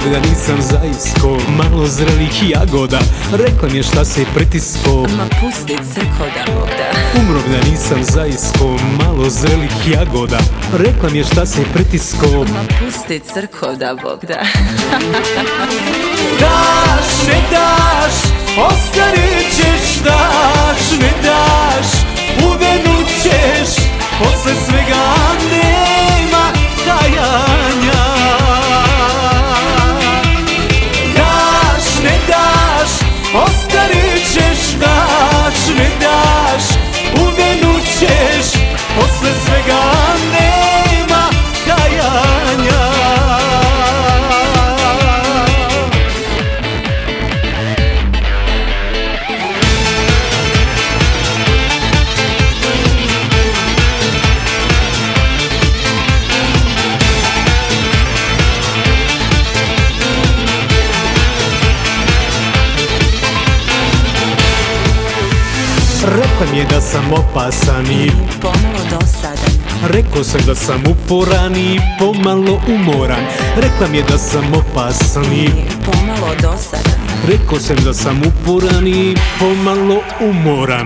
da nisam zaisko, malo zrelih jagoda. Rekla mi je šta se pritisko, ma pusti crko da Bog da. Umro da nisam zaisko, malo zrelih jagoda. Rekla mi je šta se pritisko, ma pusti crko da Bog da. Daš, ne daš, ostarit ćeš, daš, ne daš, uvenut ćeš, posle svega nema kajanja. Daš, ne daš, ostarit ćeš, daš, ne daš, uvenut ćeš, posle svega nema kajanja. Rekla mi je da sam opasan i pomalo dosadan. rekao sam da sam uporan i pomalo umoran. Rekla mi je da sam opasan i pomalo dosadan. rekao sam da sam uporan i pomalo umoran.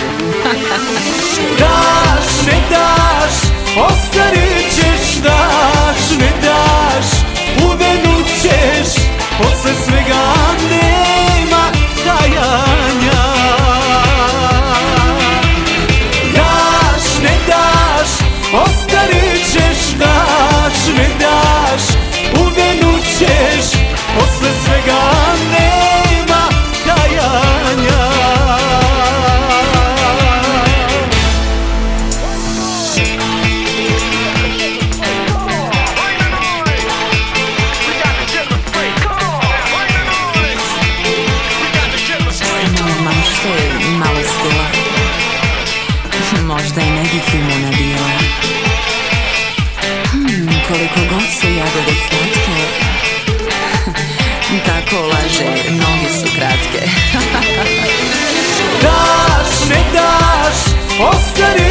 Daš, ne daš, ostarit ćeš, daš, ne daš, uvenut ćeš, posle svega nema kajanja. Ostarit ćeš, daš, ne daš, uvenut ćeš, posle svega nema kajanja. Malo mašte, malo stila, možda i ne bih imuna bila. Koliko god su jagode slatke, tako laže, noge su kratke. Daš, ne daš, ostarit